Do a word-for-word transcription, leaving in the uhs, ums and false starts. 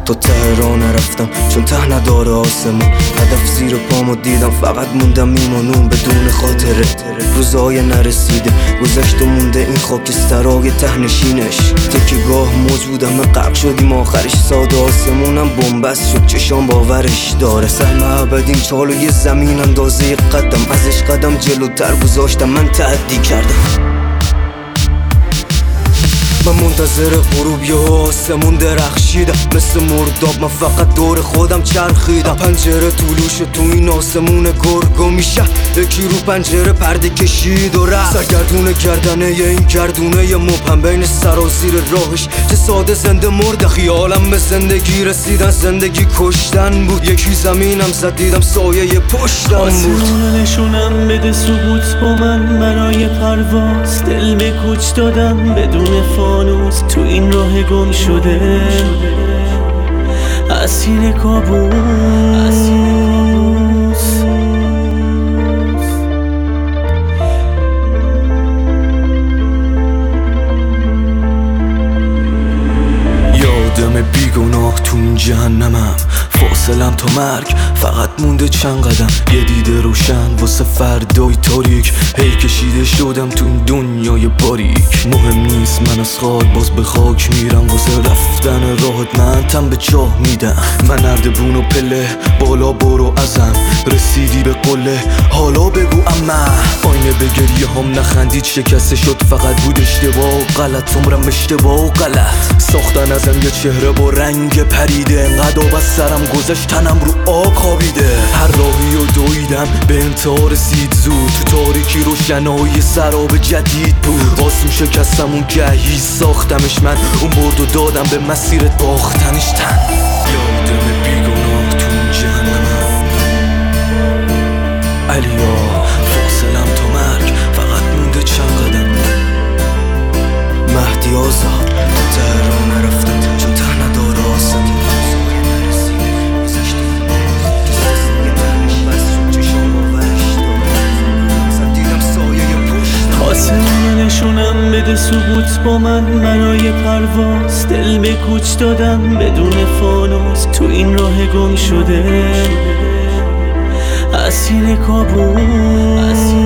تا تهران نرفتم چون ته نداره آسمون. هدف زیر پامو دیدم فقط موندم میمونم بدون خاطره. روزای نرسیده گذشت و مونده این خاکسترهای ته نشینش. تکیگاه موج بودم غرق شدیم آخرش ساده آسمونم بنبست شد چشام باورش داره. سهم ابدین چالو یه زمین اندازه قدم ازش قدم جلوتر گذاشتم من تعدی کردم. من منتظر غروب یه آسمون درخشیدم مثل مرداب من فقط دور خودم چرخیدم. پنجره طولوش تو این آسمون گرگو میشه یکی رو پنجره پرده کشید و رفت. سرگردونه گردنه یه این گردونه یه مبهم بین سرازیر راهش چه ساده زنده مرده. خیالم به زندگی رسیدن زندگی کشتن بود. یکی زمینم زد دیدم سایه یه پشتم بود. آسمون نشونم بده ثبوت با من برای پرواز. دل به کوچ دادم بدون فانوس تو این راه گم شده اسیر کابوس. یادم بیگناه تو این جهنمم فاصلم تا مرگ فقط مونده چند قدم. یه دیده روشن واسه فردای تاریک هی کشیده شدم تو این دنیای باریک. مهم نیست من از خاک باز به خاک میرم واسه رفتن راحت من تن به چاه میدم. من نردبون و پله بالا برو ازم رسیدی به قله حالا بگو اما. آینه به گریه هم نخندید شکسته شد فقط بود اشتباه و غلط. عمرم اشتباه و غلط ساختن ازم یه چهره با رنگ پریده. انقدر آب از سرم گذشت تنم رو آب خوابیده. هر راهی رو دویدم به انتها رسید زود تو تاریکی روشنایی سراب جدید بود. آسون شکستم اون گهی ساختمش من اون برد و دادم به مسیرت باختنش تن. یادم بیگناه تو این جهنمم علیا فاصلم تا مرگ فقط مونده چند قدم. مهدی آزاد تهران نرفتم چون ته نداره آسمون. آسمون نشونم بده ثبوت با من برای پرواز. دل به کوچ دادم بدون فانوس تو این راه گم شده اسیر کابوس.